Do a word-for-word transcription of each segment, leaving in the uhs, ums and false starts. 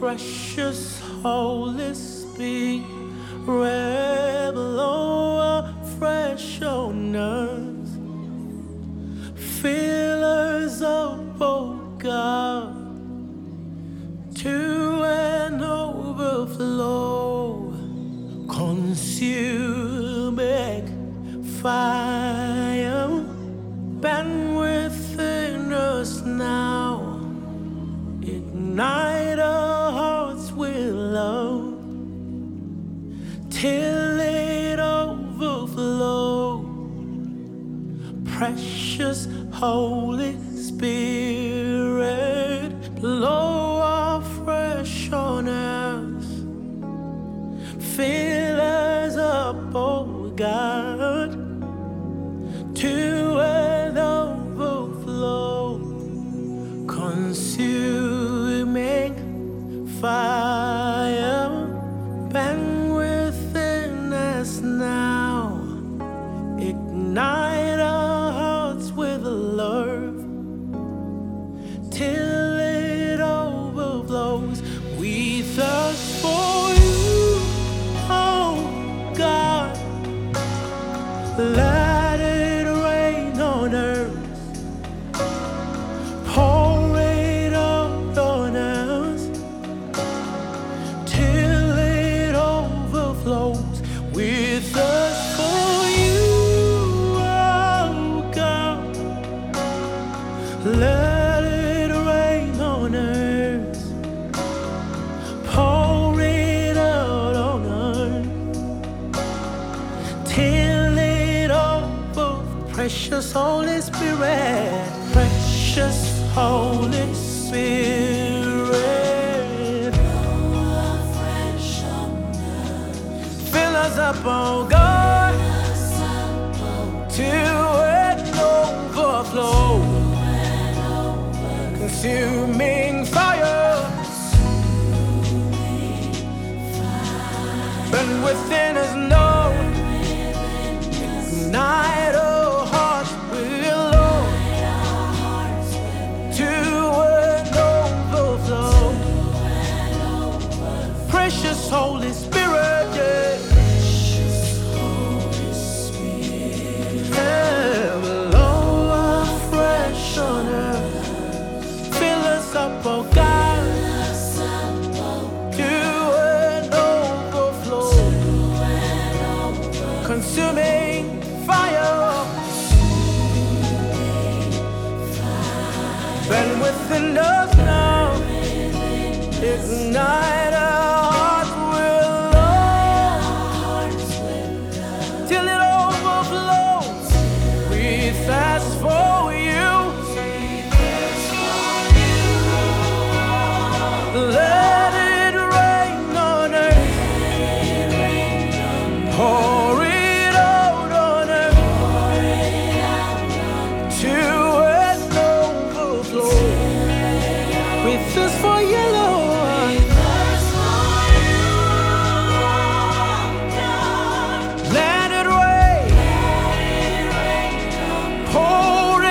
Precious Holy Spirit, blow fresh on us, fill us up, oh God, to an overflow, consuming fire, burn within us now, ignite our hearts with love, till it overflows. Precious Holy Spirit, blow afresh on us, fill us up, oh God, to an overflow, consuming fire, burn within us now, ignite our hearts with love, till it overflows. We thirst for you, oh God, let it rain on earth, pour it out on us, till it overflows. We thirst for you, oh God, let it rain on us, pour it out on us, till it overflows. Precious Holy Spirit, precious Holy Spirit, fill us up, oh God, to an overflow, consuming fire, burn within us now, ignite our hearts with love, to an overflow. Precious Holy Spirit, yeah. Yeah, blow afresh on us, fill us up, oh God, to an overflow, consuming fire, burn within us now, ignite our hearts with love, till it overflows. We thirst for you, let it rain on us, pour it out on us, to an overflow. We thirst for you, Lord, let it rain, pour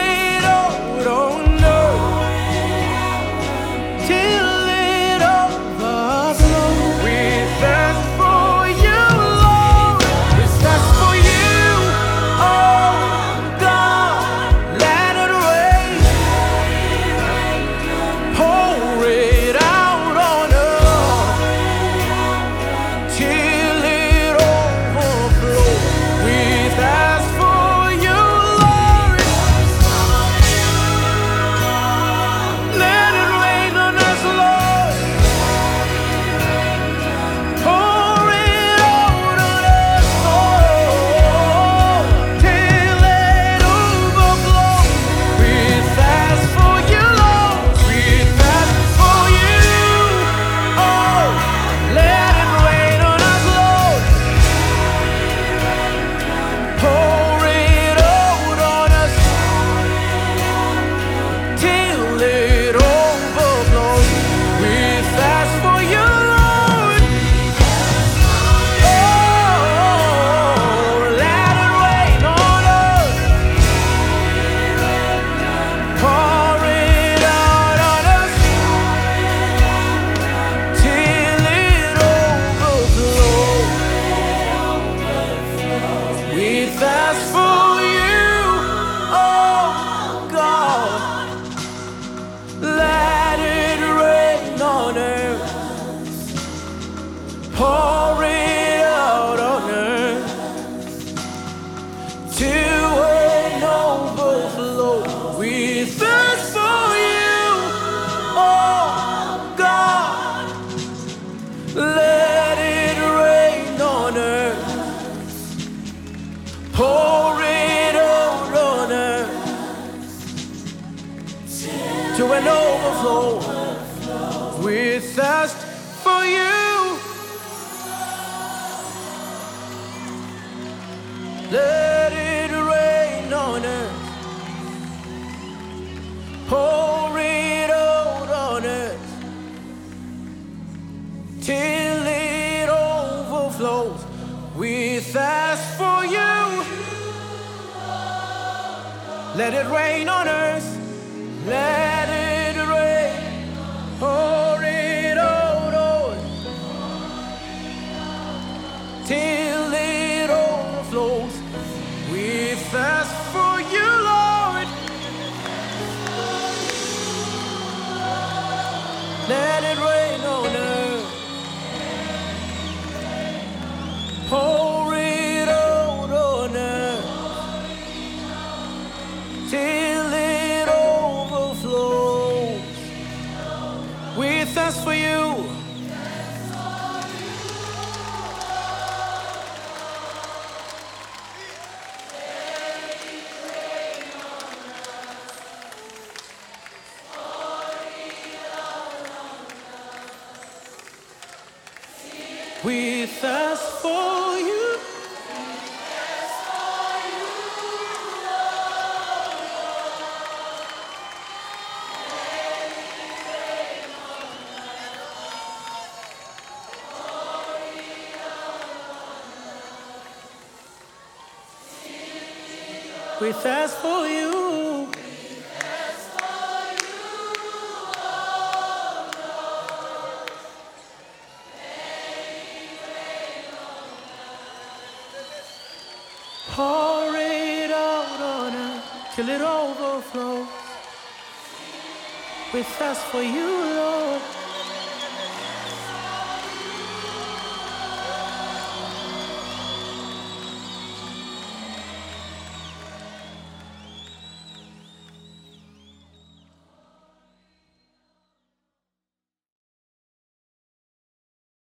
to an overflow. We thirst for you. Let it rain on us. Pour it out on us till it overflows. We thirst for you. Let it rain on us. Let it rain. Pour it out on us till it overflows. We thirst for you, Lord. Let it rain on us. Pour it out on us till it overflows. We thirst for you. We thirst for you. We thirst for you. Pour it out on us till it overflows. We thirst for you, Lord.